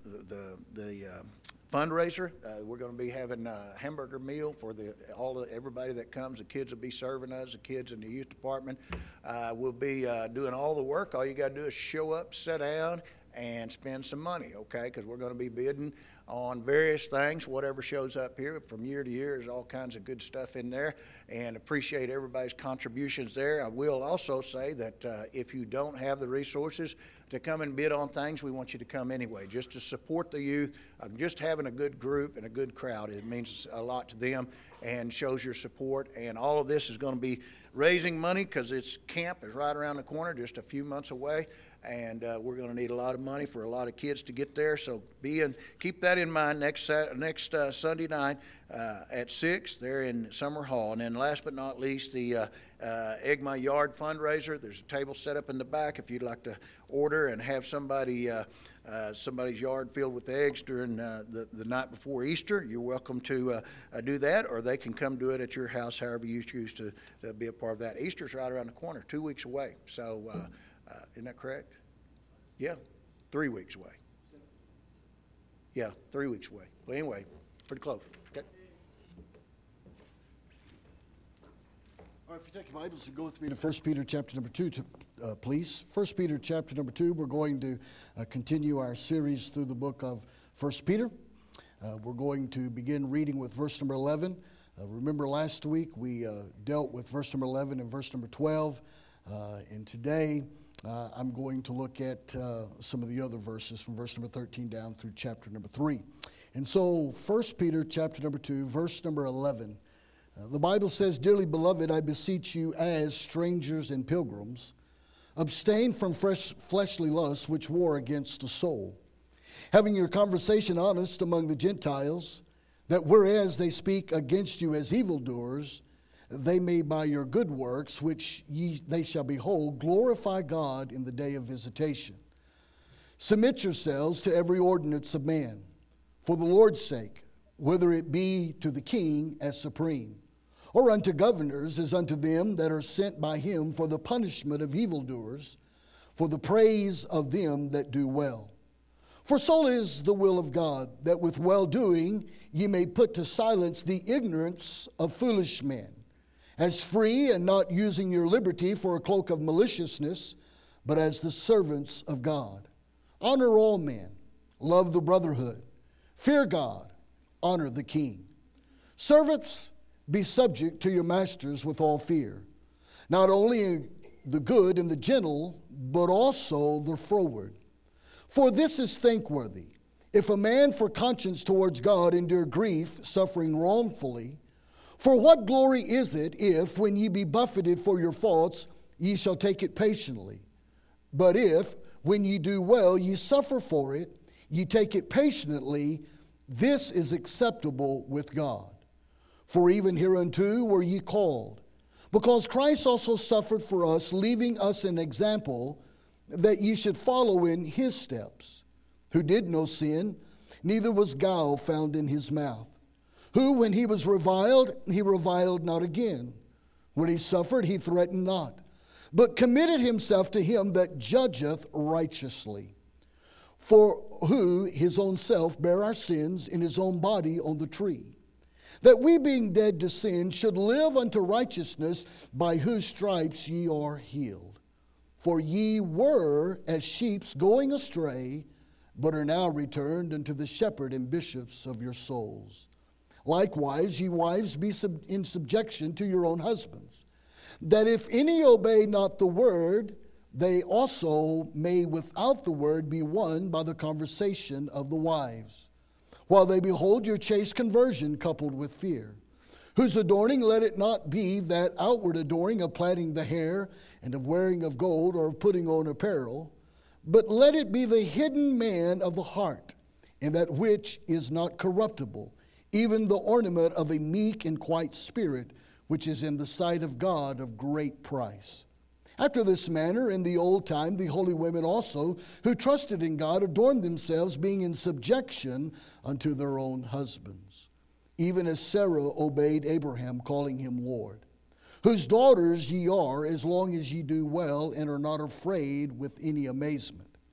fundraiser. We're going to be having a hamburger meal for everybody that comes. The kids will be serving us, the kids in the youth department. We'll be doing all the work. All you got to do is show up, sit down, and spend some money, okay? Because we're going to be bidding on various things, whatever shows up here. From year to year, there's all kinds of good stuff in there, and appreciate everybody's contributions there. I will also say that if you don't have the resources to come and bid on things, we want you to come anyway, just to support the youth. Just having a good group and a good crowd, it means a lot to them and shows your support. And all of this is going to be raising money because its camp is right around the corner, just a few months away, and we're going to need a lot of money for a lot of kids to get there. So keep that in mind next Sunday night at 6 there in Summer Hall. And then last but not least, the Egg My Yard fundraiser. There's a table set up in the back if you'd like to order and have somebody's yard filled with eggs during the night before Easter. You're welcome to do that, or they can come do it at your house, however you choose to be a part of that. Easter's right around the corner, 2 weeks away. So isn't that correct? Yeah, 3 weeks away. Yeah, 3 weeks away. Well, anyway, pretty close. Okay. All right, if you take your Bibles and go with me to 1 Peter chapter number 2, please. 1 Peter chapter number 2, we're going to continue our series through the book of 1 Peter. We're going to begin reading with verse number 11. Remember last week we dealt with verse number 11 and verse number 12. And today I'm going to look at some of the other verses from verse number 13 down through chapter number 3. And so 1 Peter chapter number 2, verse number 11. The Bible says, "Dearly beloved, I beseech you as strangers and pilgrims, abstain from fleshly lusts which war against the soul, having your conversation honest among the Gentiles, that whereas they speak against you as evildoers, they may by your good works, which they shall behold, glorify God in the day of visitation. Submit yourselves to every ordinance of man, for the Lord's sake, whether it be to the king as supreme, or unto governors as unto them that are sent by him for the punishment of evildoers, for the praise of them that do well. For so is the will of God, that with well-doing ye may put to silence the ignorance of foolish men, as free and not using your liberty for a cloak of maliciousness, but as the servants of God. Honor all men, love the brotherhood, fear God, honor the king. Servants, be subject to your masters with all fear, not only the good and the gentle, but also the froward. For this is thankworthy, if a man for conscience towards God endure grief, suffering wrongfully. For what glory is it if, when ye be buffeted for your faults, ye shall take it patiently? But if, when ye do well, ye suffer for it, ye take it patiently, this is acceptable with God. For even hereunto were ye called, because Christ also suffered for us, leaving us an example, that ye should follow in his steps, who did no sin, neither was guile found in his mouth, who, when he was reviled, he reviled not again. When he suffered, he threatened not, but committed himself to him that judgeth righteously. For who his own self bare our sins in his own body on the tree, that we, being dead to sin, should live unto righteousness, by whose stripes ye are healed. For ye were as sheep going astray, but are now returned unto the shepherd and bishops of your souls. Likewise, ye wives, be in subjection to your own husbands, that if any obey not the word, they also may without the word be won by the conversation of the wives, while they behold your chaste conversion coupled with fear, whose adorning let it not be that outward adoring of plaiting the hair and of wearing of gold or of putting on apparel, but let it be the hidden man of the heart, and that which is not corruptible, even the ornament of a meek and quiet spirit, which is in the sight of God of great price. After this manner, in the old time, the holy women also, who trusted in God, adorned themselves, being in subjection unto their own husbands, even as Sarah obeyed Abraham, calling him Lord, whose daughters ye are, as long as ye do well and are not afraid with any amazement.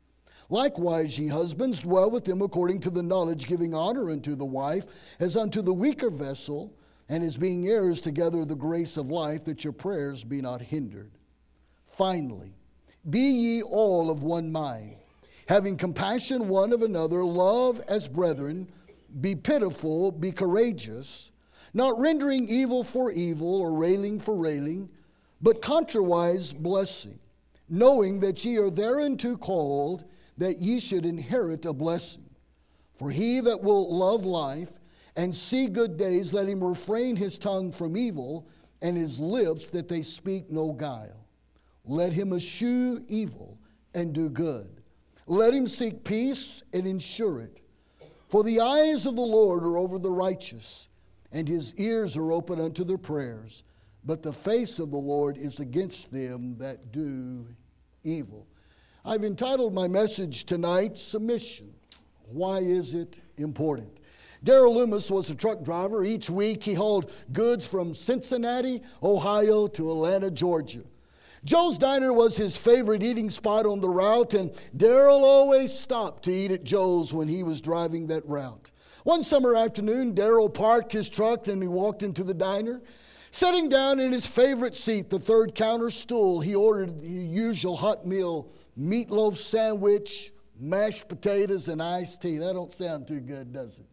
Likewise, ye husbands, dwell with them according to the knowledge, giving honor unto the wife, as unto the weaker vessel, and as being heirs together of the grace of life, that your prayers be not hindered. Finally, be ye all of one mind, having compassion one of another, love as brethren, be pitiful, be courageous, not rendering evil for evil, or railing for railing, but contrariwise blessing, knowing that ye are thereunto called, that ye should inherit a blessing. For he that will love life and see good days, let him refrain his tongue from evil, and his lips that they speak no guile. Let him eschew evil and do good. Let him seek peace and ensure it. For the eyes of the Lord are over the righteous, and his ears are open unto their prayers. But the face of the Lord is against them that do evil. I've entitled my message tonight, Submission. Why is it important? Darrell Loomis was a truck driver. Each week he hauled goods from Cincinnati, Ohio to Atlanta, Georgia. Joe's Diner was his favorite eating spot on the route, and Darrell always stopped to eat at Joe's when he was driving that route. One summer afternoon, Darrell parked his truck and he walked into the diner. Sitting down in his favorite seat, the third counter stool, he ordered the usual hot meal, meatloaf sandwich, mashed potatoes, and iced tea. That don't sound too good, does it?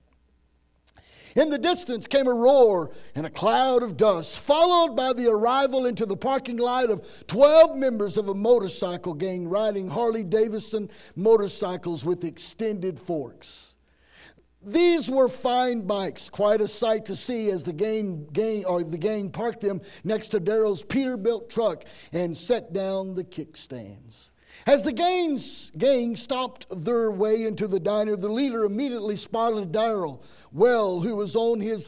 In the distance came a roar and a cloud of dust, followed by the arrival into the parking lot of 12 members of a motorcycle gang riding Harley-Davidson motorcycles with extended forks. These were fine bikes, quite a sight to see as the gang parked them next to Darrell's Peterbilt truck and set down the kickstands. As the gang stopped their way into the diner, the leader immediately spotted Darrell. Who is this?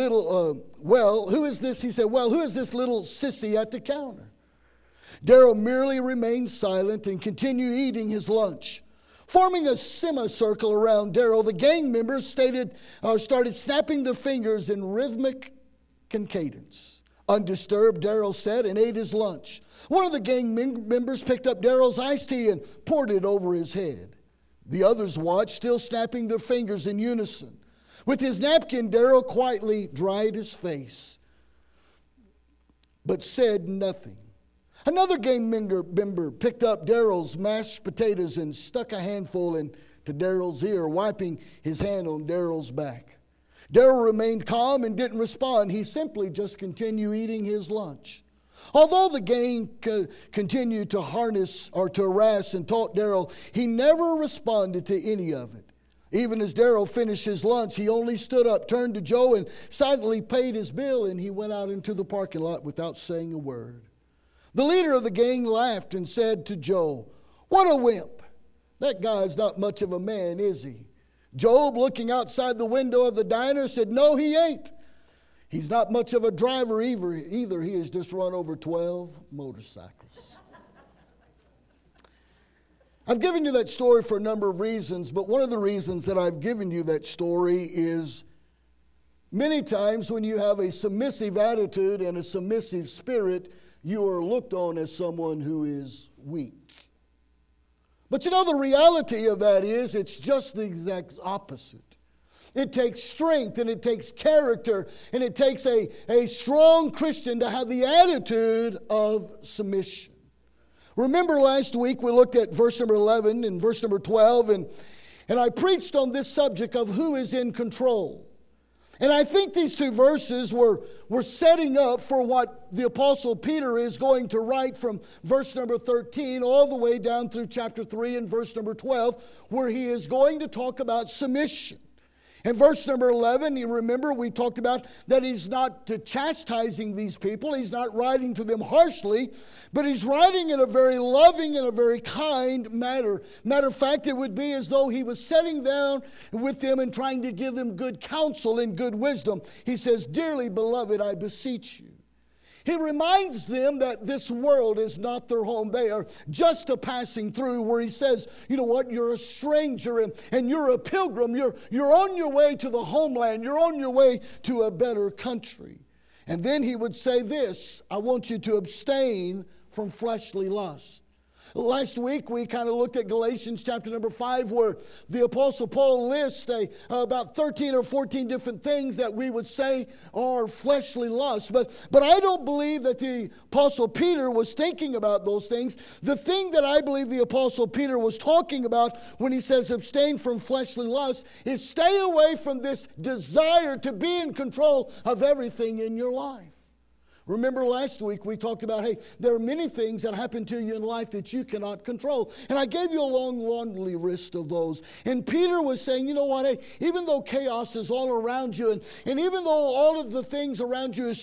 He said, who is this little sissy at the counter? Darrell merely remained silent and continued eating his lunch. Forming a semicircle around Darrell, the gang members started snapping their fingers in rhythmic cadence. Undisturbed, Darrell sat and ate his lunch. One of the gang members picked up Darrell's iced tea and poured it over his head. The others watched, still snapping their fingers in unison. With his napkin, Darrell quietly dried his face, but said nothing. Another gang member picked up Darrell's mashed potatoes and stuck a handful into Darrell's ear, wiping his hand on Darrell's back. Darrell remained calm and didn't respond. He simply just continued eating his lunch. Although the gang continued to harass and taunt Darrell, he never responded to any of it. Even as Darrell finished his lunch, he only stood up, turned to Joe, and silently paid his bill, and he went out into the parking lot without saying a word. The leader of the gang laughed and said to Joe, "What a wimp. That guy's not much of a man, is he?" Job, looking outside the window of the diner, said, "No, he ain't. He's not much of a driver either. He has just run over 12 motorcycles." I've given you that story for a number of reasons, but one of the reasons that I've given you that story is many times when you have a submissive attitude and a submissive spirit, you are looked on as someone who is weak. But you know, the reality of that is it's just the exact opposite. It takes strength and it takes character and it takes a strong Christian to have the attitude of submission. Remember last week we looked at verse number 11 and verse number 12 and I preached on this subject of who is in control. And I think these two verses were setting up for what the Apostle Peter is going to write from verse number 13 all the way down through chapter 3 and verse number 12, where he is going to talk about submission. In verse number 11, you remember we talked about that he's not chastising these people. He's not writing to them harshly, but he's writing in a very loving and a very kind manner. Matter of fact, it would be as though he was sitting down with them and trying to give them good counsel and good wisdom. He says, "Dearly beloved, I beseech you." He reminds them that this world is not their home. They are just a passing through, where he says, you know what, you're a stranger and you're a pilgrim. You're on your way to the homeland. You're on your way to a better country. And then he would say this, I want you to abstain from fleshly lust. Last week we kind of looked at Galatians chapter number 5, where the Apostle Paul lists about 13 or 14 different things that we would say are fleshly lusts. But I don't believe that the Apostle Peter was thinking about those things. The thing that I believe the Apostle Peter was talking about when he says abstain from fleshly lusts is stay away from this desire to be in control of everything in your life. Remember last week we talked about, hey, there are many things that happen to you in life that you cannot control. And I gave you a long laundry list of those. And Peter was saying, you know what, hey, even though chaos is all around you, and even though all of the things around you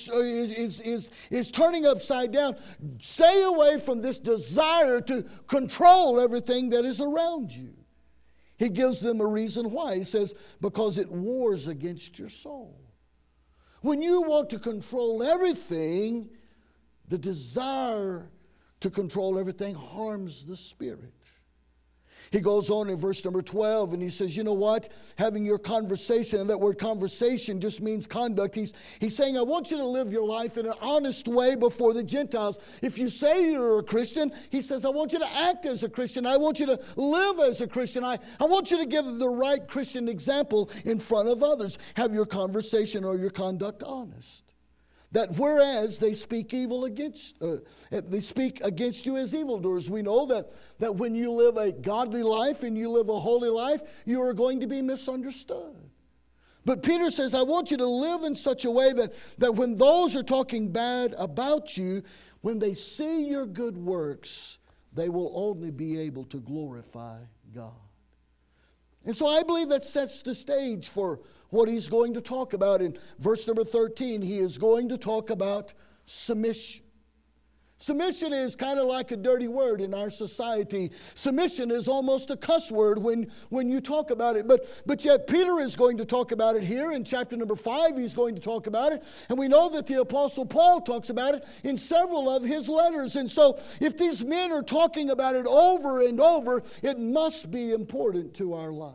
is turning upside down, stay away from this desire to control everything that is around you. He gives them a reason why. He says, because it wars against your soul. When you want to control everything, the desire to control everything harms the spirit. He goes on in verse number 12 and he says, you know what? Having your conversation, and that word conversation just means conduct. He's saying, I want you to live your life in an honest way before the Gentiles. If you say you're a Christian, he says, I want you to act as a Christian. I want you to live as a Christian. I want you to give the right Christian example in front of others. Have your conversation or your conduct honest. That whereas they speak evil against, they speak against you as evildoers. We know that when you live a godly life and you live a holy life, you are going to be misunderstood. But Peter says, I want you to live in such a way that when those are talking bad about you, when they see your good works, they will only be able to glorify God. And so I believe that sets the stage for what he's going to talk about. In verse number 13, he is going to talk about submission. Submission is kind of like a dirty word in our society. Submission is almost a cuss word when you talk about it. But yet Peter is going to talk about it here. In chapter number 5, he's going to talk about it. And we know that the Apostle Paul talks about it in several of his letters. And so if these men are talking about it over and over, it must be important to our lives.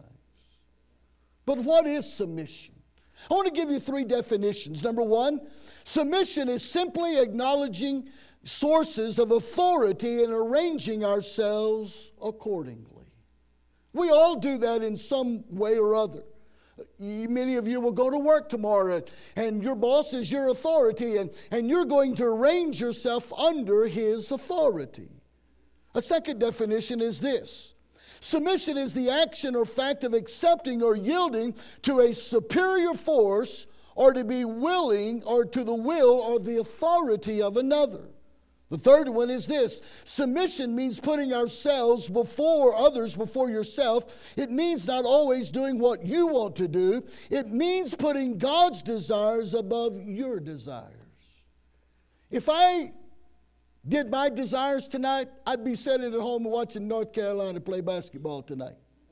But what is submission? I want to give you 3 definitions. Number 1, submission is simply acknowledging sources of authority and arranging ourselves accordingly. We all do that in some way or other. Many of you will go to work tomorrow and your boss is your authority and you're going to arrange yourself under his authority. A second definition is this. Submission is the action or fact of accepting or yielding to a superior force or to be willing or to the will or the authority of another. The third one is this. Submission means putting ourselves before others, before yourself. It means not always doing what you want to do. It means putting God's desires above your desires. If I did my desires tonight, I'd be sitting at home watching North Carolina play basketball tonight.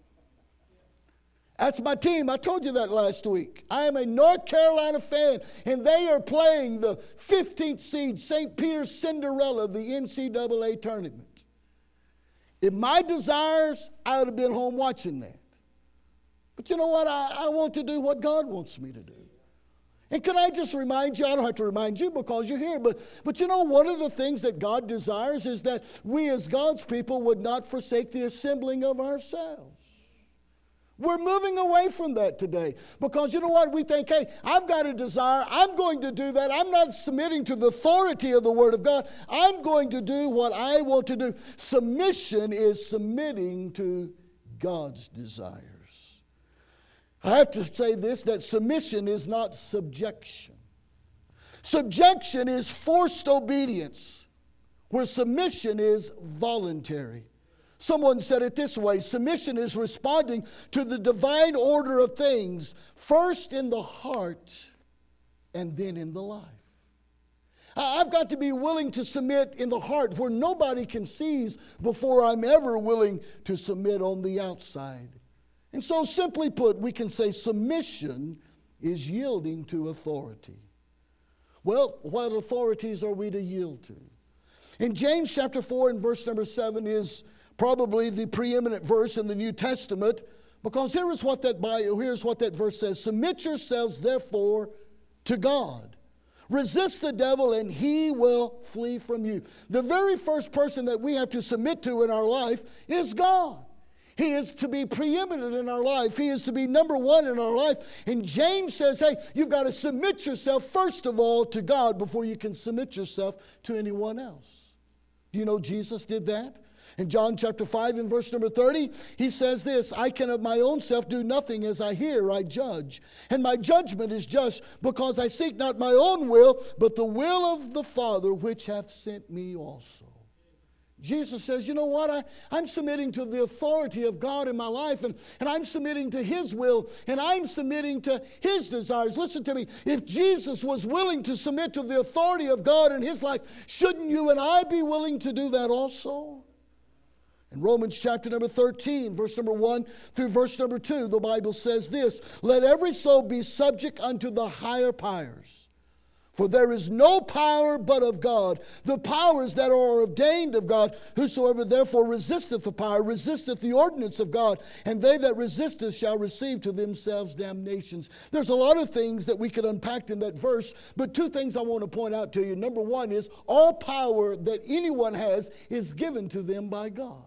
That's my team. I told you that last week. I am a North Carolina fan, and they are playing the 15th seed St. Peter's Cinderella of the NCAA tournament. If my desires, I would have been home watching that. But you know what? I want to do what God wants me to do. And can I just remind you, I don't have to remind you because you're here, but you know, one of the things that God desires is that we as God's people would not forsake the assembling of ourselves. We're moving away from that today because you know what? We think, hey, I've got a desire. I'm going to do that. I'm not submitting to the authority of the Word of God. I'm going to do what I want to do. Submission is submitting to God's desires. I have to say this, that submission is not subjection. Subjection is forced obedience, where submission is voluntary. Someone said it this way, submission is responding to the divine order of things, first in the heart and then in the life. I've got to be willing to submit in the heart where nobody can seize before I'm ever willing to submit on the outside. And so simply put, we can say submission is yielding to authority. Well, what authorities are we to yield to? In James chapter 4 and verse number 7 is probably the preeminent verse in the New Testament, because here's what that verse says. Submit yourselves therefore to God. Resist the devil and he will flee from you. The very first person that we have to submit to in our life is God. He is to be preeminent in our life. He is to be number one in our life. And James says, hey, you've got to submit yourself first of all to God before you can submit yourself to anyone else. Do you know Jesus did that? In John chapter 5 and verse number 30, he says this, I can of my own self do nothing. As I hear, I judge. And my judgment is just, because I seek not my own will, but the will of the Father which hath sent me also. Jesus says, you know what, I'm submitting to the authority of God in my life, and I'm submitting to His will, and I'm submitting to His desires. Listen to me, if Jesus was willing to submit to the authority of God in His life, shouldn't you and I be willing to do that also? In Romans chapter number 13, verse number 1 through verse number 2, the Bible says this, let every soul be subject unto the higher powers. For there is no power but of God. The powers that are ordained of God, whosoever therefore resisteth the power, resisteth the ordinance of God, and they that resisteth shall receive to themselves damnations. There's a lot of things that we could unpack in that verse, but two things I want to point out to you. Number one is, all power that anyone has is given to them by God.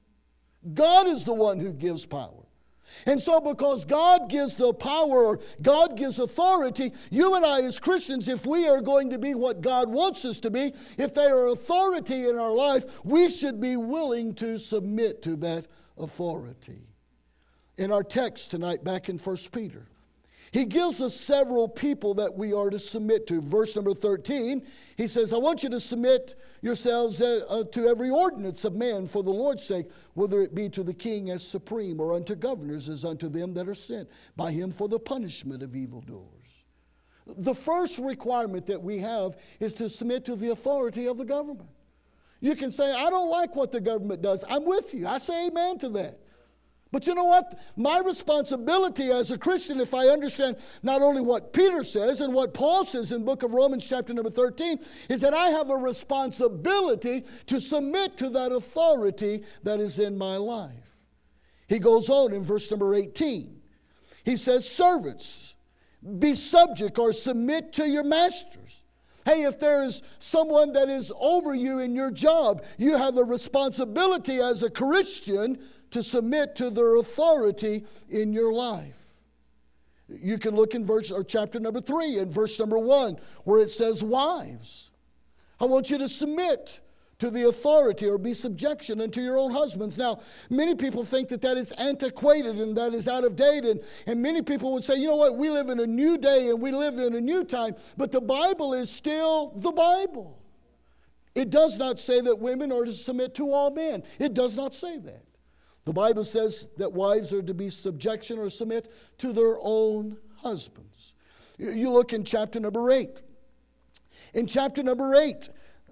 God is the one who gives power. And so because God gives the power, or God gives authority, you and I as Christians, if we are going to be what God wants us to be, if they are authority in our life, we should be willing to submit to that authority. In our text tonight, back in 1 Peter, he gives us several people that we are to submit to. Verse number 13, he says, I want you to submit yourselves to every ordinance of man for the Lord's sake, whether it be to the king as supreme, or unto governors as unto them that are sent by him for the punishment of evildoers. The first requirement that we have is to submit to the authority of the government. You can say, I don't like what the government does. I'm with you. I say amen to that. But you know what? My responsibility as a Christian, if I understand not only what Peter says and what Paul says in the book of Romans chapter number 13, is that I have a responsibility to submit to that authority that is in my life. He goes on in verse number 18. He says, servants, be subject or submit to your masters. Hey, if there is someone that is over you in your job, you have a responsibility as a Christian to submit to their authority in your life. You can look in chapter number 3 and verse number 1, where it says, wives, I want you to submit to the authority or be subjection unto your own husbands. Now, many people think that that is antiquated and that is out of date. And many people would say, you know what, we live in a new day and we live in a new time. But the Bible is still the Bible. It does not say that women are to submit to all men. It does not say that. The Bible says that wives are to be subjection or submit to their own husbands. You look in chapter number 8. In chapter number 8,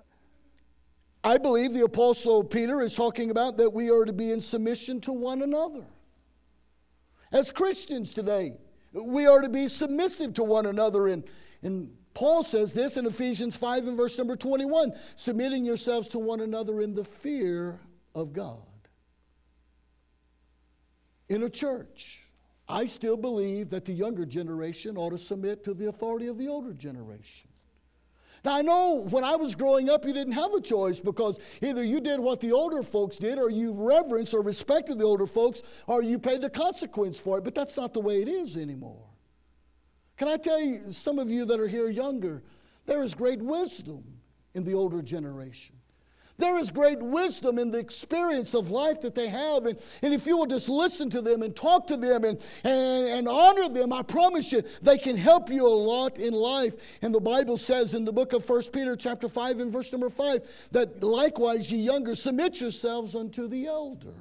I believe the Apostle Peter is talking about that we are to be in submission to one another. As Christians today, we are to be submissive to one another. And Paul says this in Ephesians 5 and verse number 21, submitting yourselves to one another in the fear of God. In a church, I still believe that the younger generation ought to submit to the authority of the older generation. Now, I know when I was growing up, you didn't have a choice, because either you did what the older folks did, or you reverenced or respected the older folks, or you paid the consequence for it. But that's not the way it is anymore. Can I tell you, some of you that are here younger, there is great wisdom in the older generation. There is great wisdom in the experience of life that they have. And if you will just listen to them and talk to them and honor them, I promise you, they can help you a lot in life. And the Bible says in the book of 1 Peter chapter 5 and verse number 5, that likewise ye younger, submit yourselves unto the elder.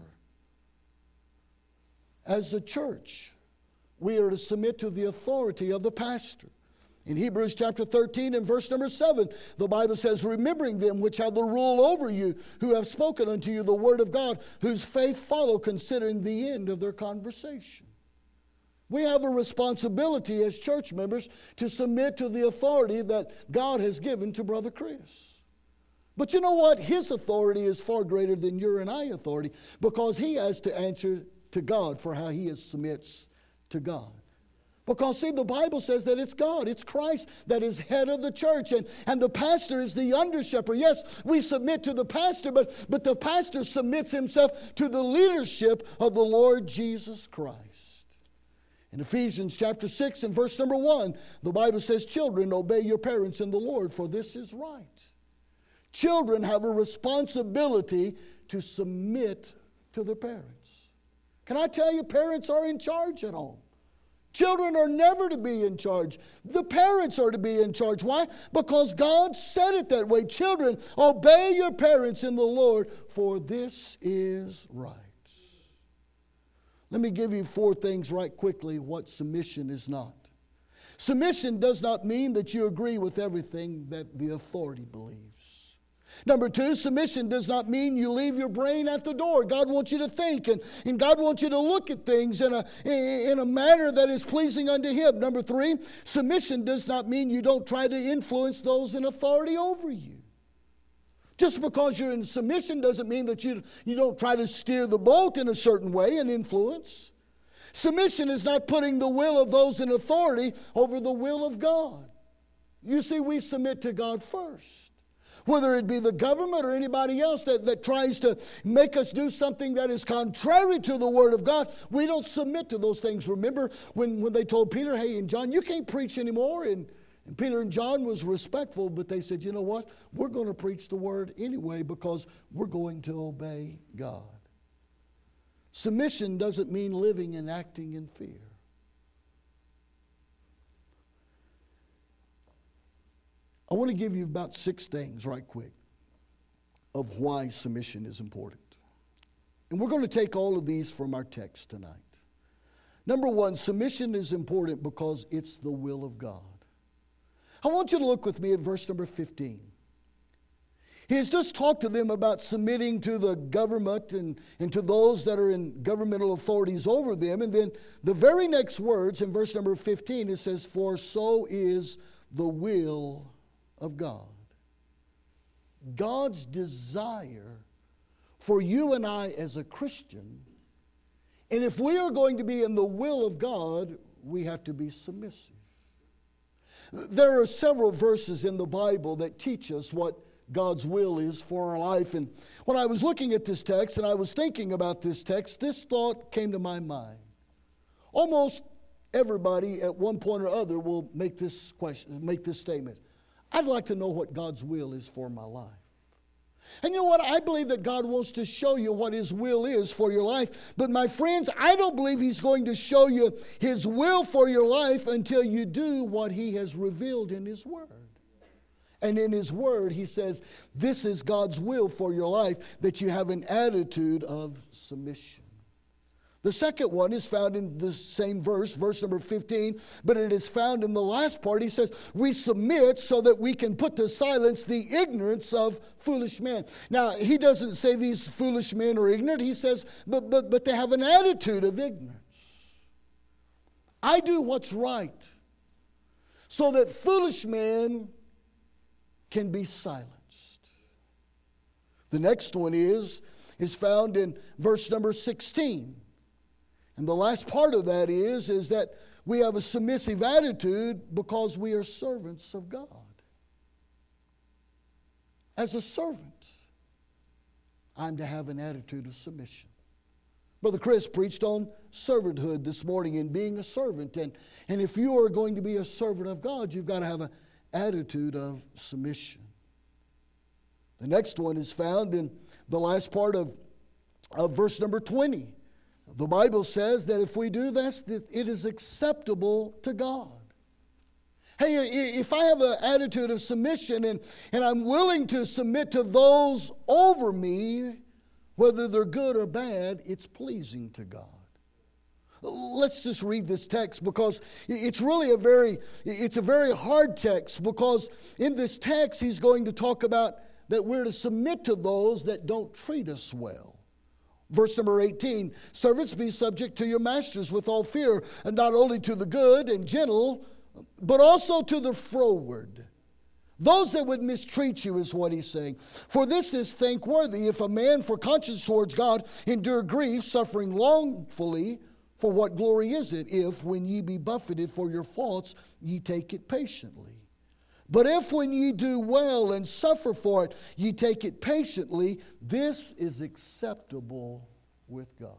As a church, we are to submit to the authority of the pastor. In Hebrews chapter 13 and verse number 7, the Bible says, remembering them which have the rule over you, who have spoken unto you the word of God, whose faith follow, considering the end of their conversation. We have a responsibility as church members to submit to the authority that God has given to Brother Chris. But you know what? His authority is far greater than your and I authority, because he has to answer to God for how he submits to God. Because, see, the Bible says that it's God, it's Christ that is head of the church, and the pastor is the under shepherd. Yes, we submit to the pastor, but the pastor submits himself to the leadership of the Lord Jesus Christ. In Ephesians chapter 6 and verse number 1, the Bible says, "Children, obey your parents in the Lord, for this is right." Children have a responsibility to submit to their parents. Can I tell you, parents are in charge at home. Children are never to be in charge. The parents are to be in charge. Why? Because God said it that way. Children, obey your parents in the Lord, for this is right. Let me give you 4 things right quickly what submission is not. Submission does not mean that you agree with everything that the authority believes. Number 2, submission does not mean you leave your brain at the door. God wants you to think, and God wants you to look at things in a manner that is pleasing unto Him. Number 3, submission does not mean you don't try to influence those in authority over you. Just because you're in submission doesn't mean that you don't try to steer the boat in a certain way and influence. Submission is not putting the will of those in authority over the will of God. You see, we submit to God first. Whether it be the government or anybody else that tries to make us do something that is contrary to the Word of God, we don't submit to those things. Remember when they told Peter, "Hey, and John, you can't preach anymore." And Peter and John was respectful, but they said, "You know what? We're going to preach the Word anyway because we're going to obey God." Submission doesn't mean living and acting in fear. I want to give you about 6 things right quick of why submission is important. And we're going to take all of these from our text tonight. Number 1, submission is important because it's the will of God. I want you to look with me at verse number 15. He has just talked to them about submitting to the government and to those that are in governmental authorities over them. And then the very next words in verse number 15, it says, "For so is the will of God." God's desire for you and I as a Christian, and if we are going to be in the will of God, we have to be submissive. There are several verses in the Bible that teach us what God's will is for our life. And when I was looking at this text and I was thinking about this text, this thought came to my mind. Almost everybody at one point or other will make this statement. I'd like to know what God's will is for my life. And you know what? I believe that God wants to show you what His will is for your life. But my friends, I don't believe He's going to show you His will for your life until you do what He has revealed in His Word. And in His Word, He says, this is God's will for your life, that you have an attitude of submission. The second one is found in the same verse number 15, but it is found in the last part. He says, we submit so that we can put to silence the ignorance of foolish men. Now, he doesn't say these foolish men are ignorant. He says, but they have an attitude of ignorance. I do what's right so that foolish men can be silenced. The next one is found in verse number 16. And the last part of that is that we have a submissive attitude because we are servants of God. As a servant, I'm to have an attitude of submission. Brother Chris preached on servanthood this morning and being a servant. And if you are going to be a servant of God, you've got to have an attitude of submission. The next one is found in the last part of verse number 20. The Bible says that if we do this, that it is acceptable to God. Hey, if I have an attitude of submission and I'm willing to submit to those over me, whether they're good or bad, it's pleasing to God. Let's just read this text because it's really a very hard text, because in this text he's going to talk about that we're to submit to those that don't treat us well. Verse number 18, servants, be subject to your masters with all fear, and not only to the good and gentle, but also to the froward. Those that would mistreat you is what he's saying. For this is thankworthy, if a man for conscience towards God endure grief, suffering longfully For what glory is it if, when ye be buffeted for your faults, ye take it patiently? But if when ye do well and suffer for it, ye take it patiently, this is acceptable with God.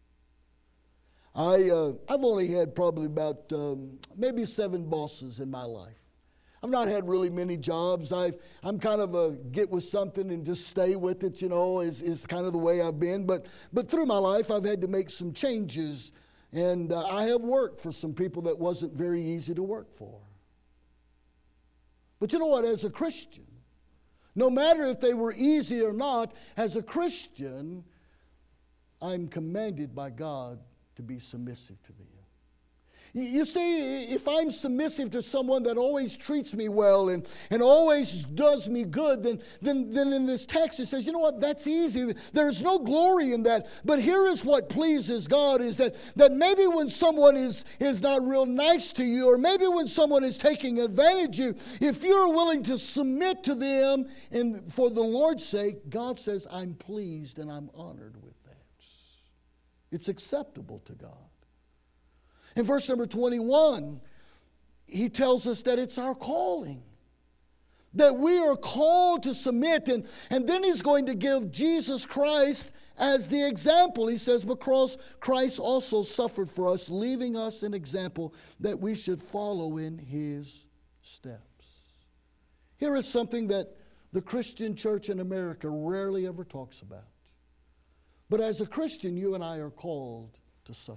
I've only had probably about maybe 7 bosses in my life. I've not had really many jobs. I'm kind of a get with something and just stay with it, is kind of the way I've been. But through my life, I've had to make some changes. And I have worked for some people that wasn't very easy to work for. But you know what? As a Christian, no matter if they were easy or not, as a Christian, I'm commanded by God to be submissive to them. You see, if I'm submissive to someone that always treats me well and always does me good, then in this text it says, you know what, that's easy. There's no glory in that. But here is what pleases God, is that maybe when someone is not real nice to you, or maybe when someone is taking advantage of you, if you're willing to submit to them and for the Lord's sake, God says, I'm pleased and I'm honored with that. It's acceptable to God. In verse number 21, he tells us that it's our calling, that we are called to submit. And then he's going to give Jesus Christ as the example. He says, because Christ also suffered for us, leaving us an example that we should follow in his steps. Here is something that the Christian church in America rarely ever talks about. But as a Christian, you and I are called to suffer.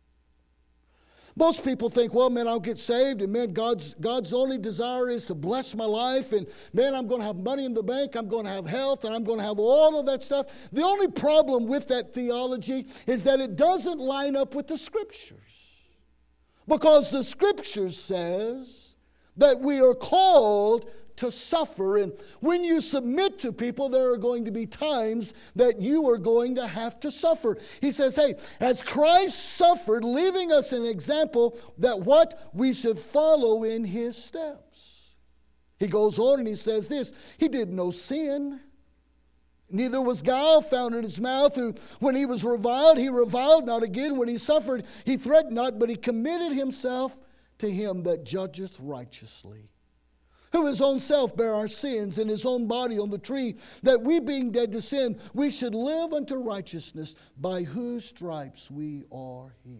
Most people think, well, man, I'll get saved, and man, God's only desire is to bless my life, and man, I'm going to have money in the bank, I'm going to have health, and I'm going to have all of that stuff. The only problem with that theology is that it doesn't line up with the Scriptures. Because the Scriptures says that we are called to suffer. And when you submit to people, there are going to be times that you are going to have to suffer. He says, hey, as Christ suffered, leaving us an example that what we should follow in his steps. He goes on and he says this, he did no sin. Neither was guile found in his mouth, who when he was reviled, he reviled not again. When he suffered, he threatened not, but he committed himself to him that judgeth righteously, who his own self bare our sins in his own body on the tree, that we being dead to sin, we should live unto righteousness, by whose stripes we are healed.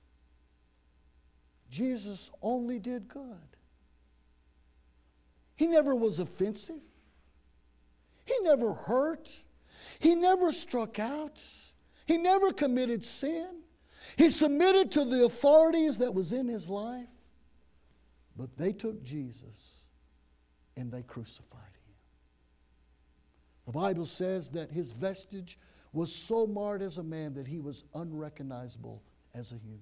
Jesus only did good. He never was offensive. He never hurt. He never struck out. He never committed sin. He submitted to the authorities that was in his life. But they took Jesus and they crucified him. The Bible says that his vestige was so marred as a man that he was unrecognizable as a human.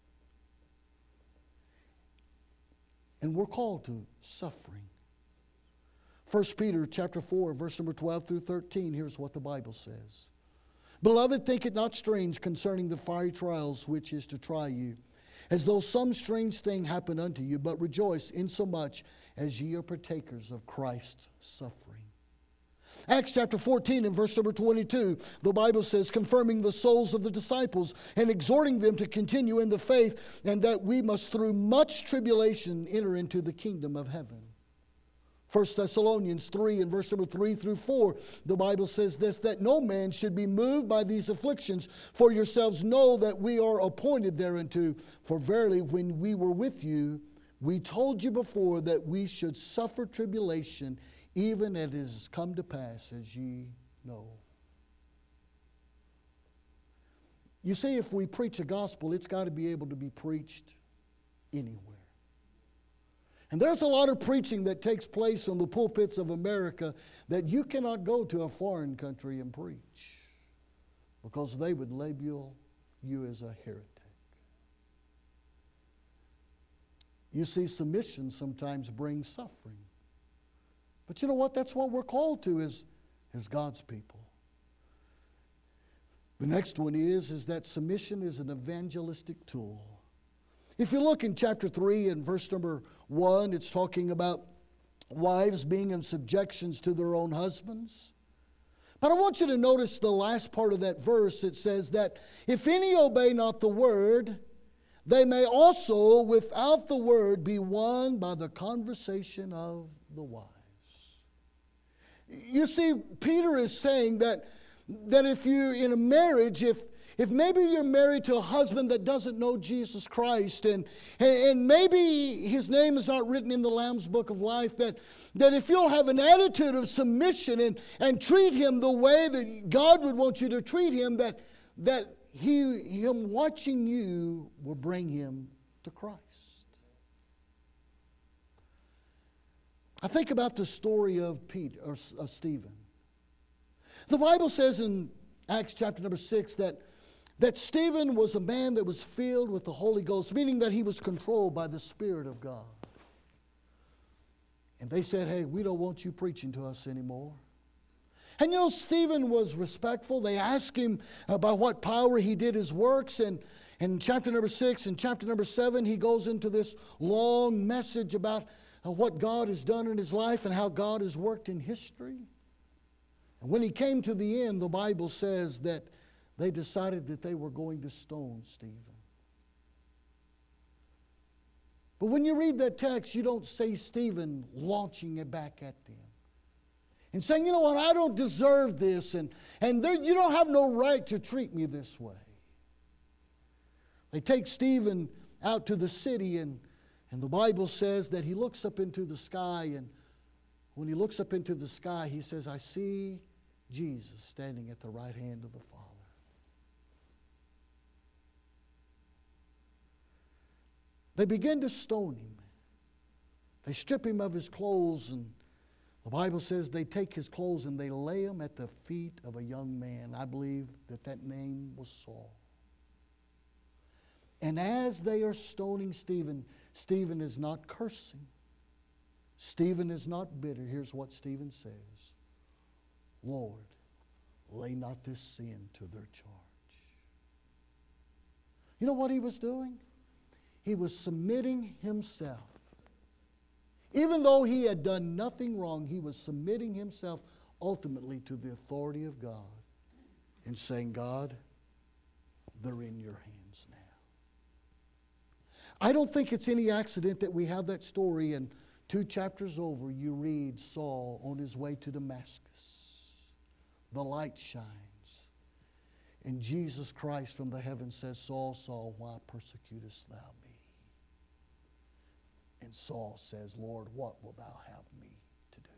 And we're called to suffering. 1 Peter chapter 4, verse number 12 through 13, here's what the Bible says. Beloved, think it not strange concerning the fiery trials which is to try you, as though some strange thing happened unto you, but rejoice insomuch as ye are partakers of Christ's suffering. Acts chapter 14 and verse number 22, the Bible says, confirming the souls of the disciples and exhorting them to continue in the faith, and that we must through much tribulation enter into the kingdom of heaven. 1 Thessalonians 3 and verse number 3 through 4, the Bible says this, that no man should be moved by these afflictions, for yourselves know that we are appointed thereunto. For verily, when we were with you, we told you before that we should suffer tribulation, even as it has come to pass, as ye know. You see, if we preach a gospel, it's got to be able to be preached anywhere. And there's a lot of preaching that takes place on the pulpits of America that you cannot go to a foreign country and preach, because they would label you as a heretic. You see, submission sometimes brings suffering. But you know what? That's what we're called to as God's people. The next one is that submission is an evangelistic tool. If you look in chapter 3 and verse number 1, it's talking about wives being in subjections to their own husbands. But I want you to notice the last part of that verse. It says that if any obey not the word, they may also without the word be won by the conversation of the wise. You see, Peter is saying that if you're in a marriage, if maybe you're married to a husband that doesn't know Jesus Christ, and maybe his name is not written in the Lamb's Book of Life, that if you'll have an attitude of submission and treat him the way that God would want you to treat him, that him watching you will bring him to Christ. I think about the story of Stephen. The Bible says in Acts chapter number 6 that Stephen was a man that was filled with the Holy Ghost, meaning that he was controlled by the Spirit of God. And they said, hey, we don't want you preaching to us anymore. And you know, Stephen was respectful. They asked him by what power he did his works. And in chapter number 6 and chapter number 7, he goes into this long message about what God has done in his life and how God has worked in history. And when he came to the end, the Bible says that they decided that they were going to stone Stephen. But when you read that text, you don't see Stephen launching it back at them and saying, you know what, I don't deserve this, and you don't have no right to treat me this way. They take Stephen out to the city, and the Bible says that he looks up into the sky, and when he looks up into the sky, he says, I see Jesus standing at the right hand of the Father. They begin to stone him. They strip him of his clothes, and the Bible says they take his clothes and they lay him at the feet of a young man. I believe that name was Saul. And as they are stoning Stephen, Stephen is not cursing. Stephen is not bitter. Here's what Stephen says. Lord, lay not this sin to their charge. You know what he was doing? He was submitting himself. Even though he had done nothing wrong, he was submitting himself ultimately to the authority of God and saying, God, they're in your hands now. I don't think it's any accident that we have that story, and 2 chapters over you read Saul on his way to Damascus. The light shines. And Jesus Christ from the heavens says, Saul, Saul, why persecutest thou me? And Saul says, Lord, what wilt thou have me to do?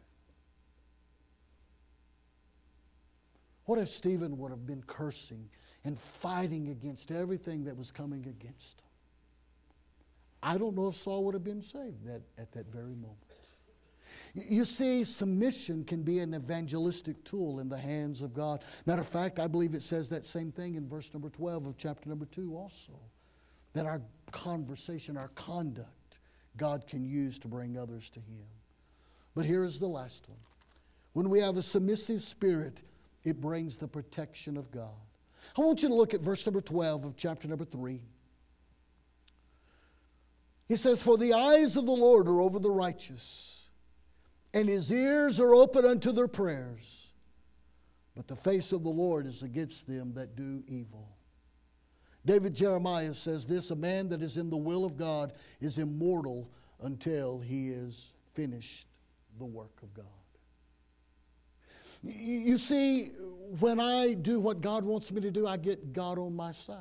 What if Stephen would have been cursing and fighting against everything that was coming against him? I don't know if Saul would have been saved at that very moment. You see, submission can be an evangelistic tool in the hands of God. Matter of fact, I believe it says that same thing in verse number 12 of chapter number 2 also. That our conversation, our conduct, God can use to bring others to Him. But here is the last one. When we have a submissive spirit, it brings the protection of God. I want you to look at verse number 12 of chapter number 3. He says, for the eyes of the Lord are over the righteous, and His ears are open unto their prayers. But the face of the Lord is against them that do evil. David Jeremiah says this, a man that is in the will of God is immortal until he is finished the work of God. You see, when I do what God wants me to do, I get God on my side.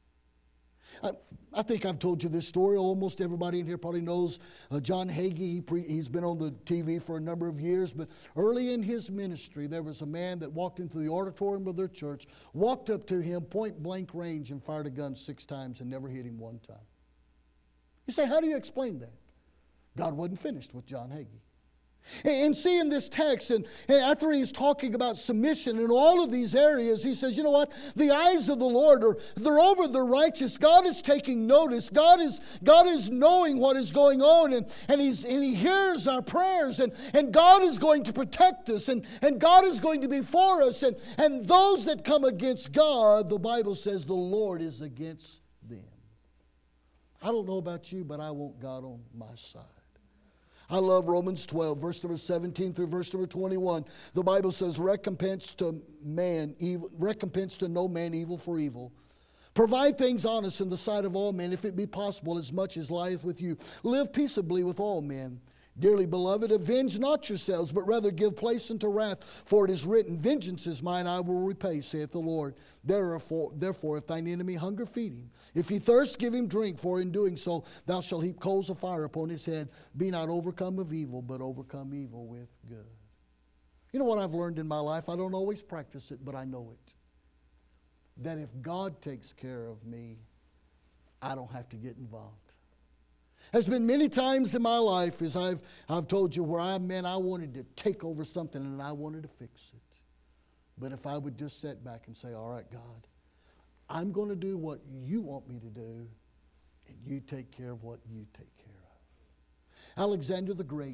I think I've told you this story. Almost everybody in here probably knows John Hagee. He's been on the TV for a number of years. But early in his ministry, there was a man that walked into the auditorium of their church, walked up to him, point blank range, and fired a gun 6 times and never hit him 1 time. You say, how do you explain that? God wasn't finished with John Hagee. And see in this text, and after he's talking about submission in all of these areas, he says, you know what? The eyes of the Lord they're over the righteous. God is taking notice. God is knowing what is going on, and He hears our prayers, and God is going to protect us, and God is going to be for us. And those that come against God, the Bible says the Lord is against them. I don't know about you, but I want God on my side. I love Romans 12, verse number 17 through verse number 21. The Bible says, recompense to no man evil for evil. Provide things honest in the sight of all men, if it be possible, as much as lieth with you. Live peaceably with all men. Dearly beloved, avenge not yourselves, but rather give place unto wrath. For it is written, vengeance is mine, I will repay, saith the Lord. Therefore, if thine enemy hunger, feed him. If he thirst, give him drink, for in doing so thou shalt heap coals of fire upon his head. Be not overcome of evil, but overcome evil with good. You know what I've learned in my life? I don't always practice it, but I know it. That if God takes care of me, I don't have to get involved. There's been many times in my life, as I've told you, where I wanted to take over something and I wanted to fix it. But if I would just sit back and say, all right, God, I'm going to do what you want me to do, and you take care of what you take care of. Alexander the Great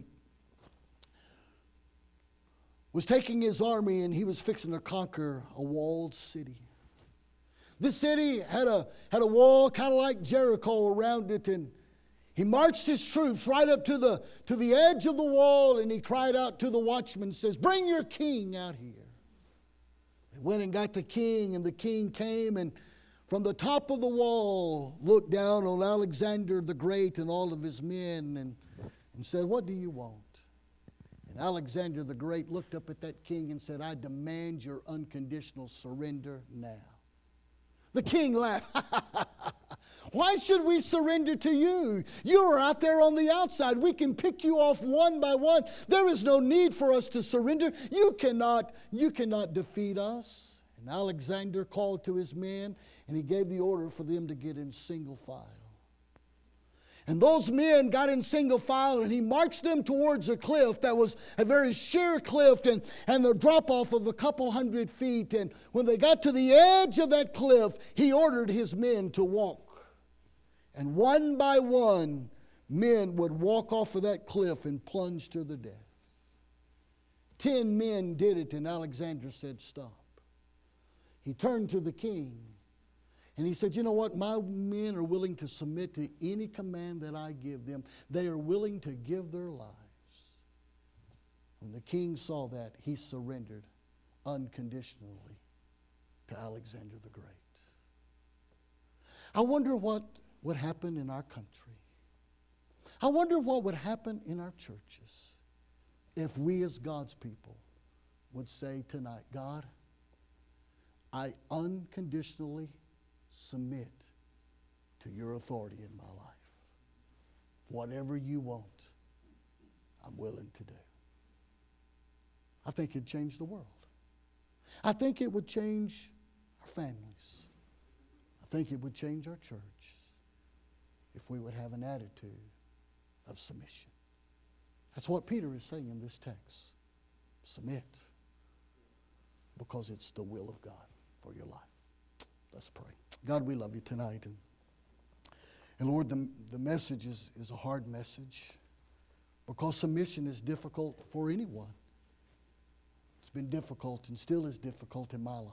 was taking his army and he was fixing to conquer a walled city. This city had a wall kind of like Jericho around it, and he marched his troops right up to the edge of the wall, and he cried out to the watchman, says, bring your king out here. They went and got the king, and the king came and from the top of the wall looked down on Alexander the Great and all of his men and said, what do you want? And Alexander the Great looked up at that king and said, I demand your unconditional surrender now. The king laughed. Why should we surrender to you? You are out there on the outside. We can pick you off one by one. There is no need for us to surrender. You cannot defeat us. And Alexander called to his men, and he gave the order for them to get in single file. And those men got in single file, and he marched them towards a cliff that was a very sheer cliff and the drop-off of a couple 100 feet. And when they got to the edge of that cliff, he ordered his men to walk. And one by one, men would walk off of that cliff and plunge to their death. 10 men did it, and Alexander said, stop. He turned to the king. And he said, you know what? My men are willing to submit to any command that I give them. They are willing to give their lives. When the king saw that, he surrendered unconditionally to Alexander the Great. I wonder what would happen in our country. I wonder what would happen in our churches if we as God's people would say tonight, God, I unconditionally submit to your authority in my life. Whatever you want, I'm willing to do. I think it'd change the world. I think it would change our families. I think it would change our church if we would have an attitude of submission. That's what Peter is saying in this text. Submit, because it's the will of God for your life. Let's pray. God, we love you tonight. And Lord, the message is a hard message because submission is difficult for anyone. It's been difficult and still is difficult in my life.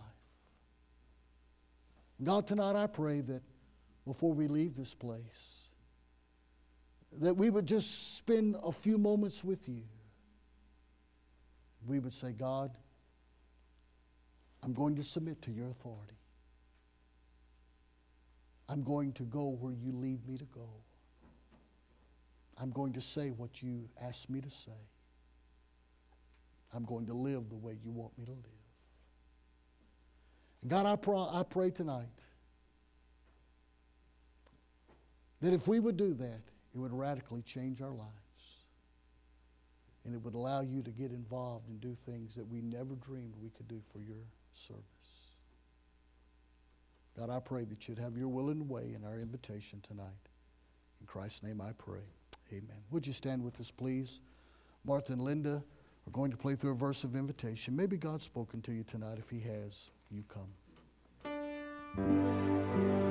God, tonight I pray that before we leave this place, that we would just spend a few moments with you. We would say, God, I'm going to submit to your authority. I'm going to go where you lead me to go. I'm going to say what you ask me to say. I'm going to live the way you want me to live. And God, I pray tonight that if we would do that, it would radically change our lives. And it would allow you to get involved and do things that we never dreamed we could do for your service. God, I pray that you'd have your will and way in our invitation tonight. In Christ's name I pray. Amen. Would you stand with us, please? Martha and Linda are going to play through a verse of invitation. Maybe God's spoken to you tonight. If he has, you come.